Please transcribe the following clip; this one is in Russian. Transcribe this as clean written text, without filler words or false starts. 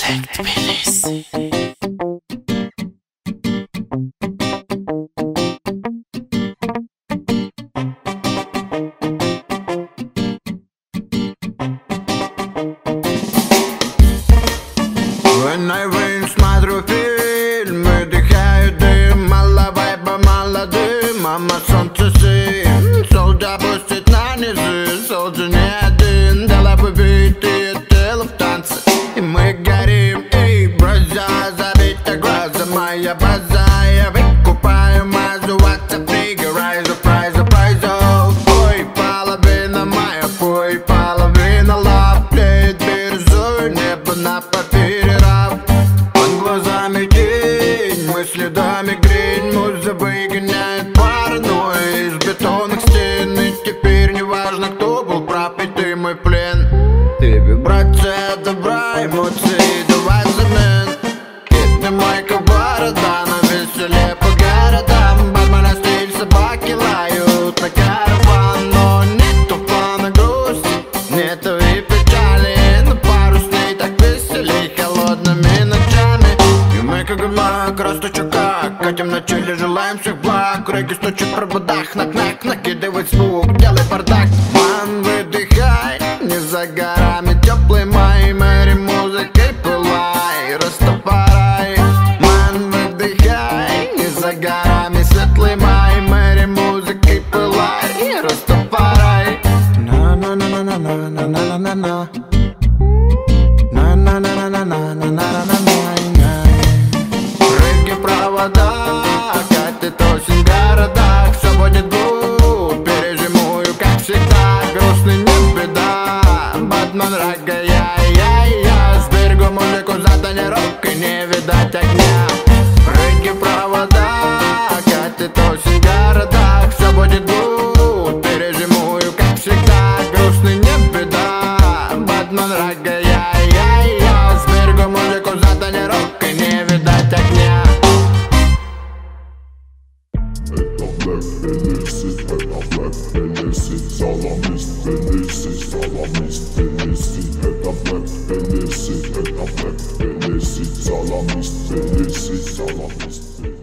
Black Tbilisi. When I rain, смотрю фильм, выдыхаю дым, мало вайба, мало дым, мама солнце сын, солнце пустит на низы, солнце не один, дала побитые тело в танце, и мы горим, эй, бросья, забита глаза, моя база, я выкупаю мазу, ватса, пригорай, запрай, ой, половина моя, пой, половина лап, тлеет бирюзой, небо на папире раб. Глазами тень, мысли дами грень, муза выгоняет паранойю из бетонных стен. И теперь не важно, кто был прав, и ты мой плен. Ты вибрация добра, эмоции давай замен. Кидни майка борода, на веселе по городам. Батмана стиль, собаки лают на караван. Но нету плана грусти, нету и печали. На пару с ней так веселей холодными ночами. Как маг, расточака, катим на чили, желаем всех благ. Реки стучит в проводах, нак-нак, накидывает звук, делай бардак. Ман, выдыхай, не за горами теплый май, мэри музыкой пылай, растопарай. Ман, выдыхай, не за горами светлый май, мэри музыкой пылай, растопарай. На-на-на-на-на-на-на-на-на-на. На-на-на-на-на-на-на-на-на-на. Провода, катит осень в городах, все будет гуд, пережимую, как всегда, грустный не беда. Батман рага, я сберегу музыку за тонировкой, не видать огня. Прыги провода, катит осень в городах, все будет гуд, пережимую, как всегда, грустный не беда. Батман рага, я сберегу музыку за тонировкой, не видать огня. Salamist Tbilisi, Salamist Tbilisi.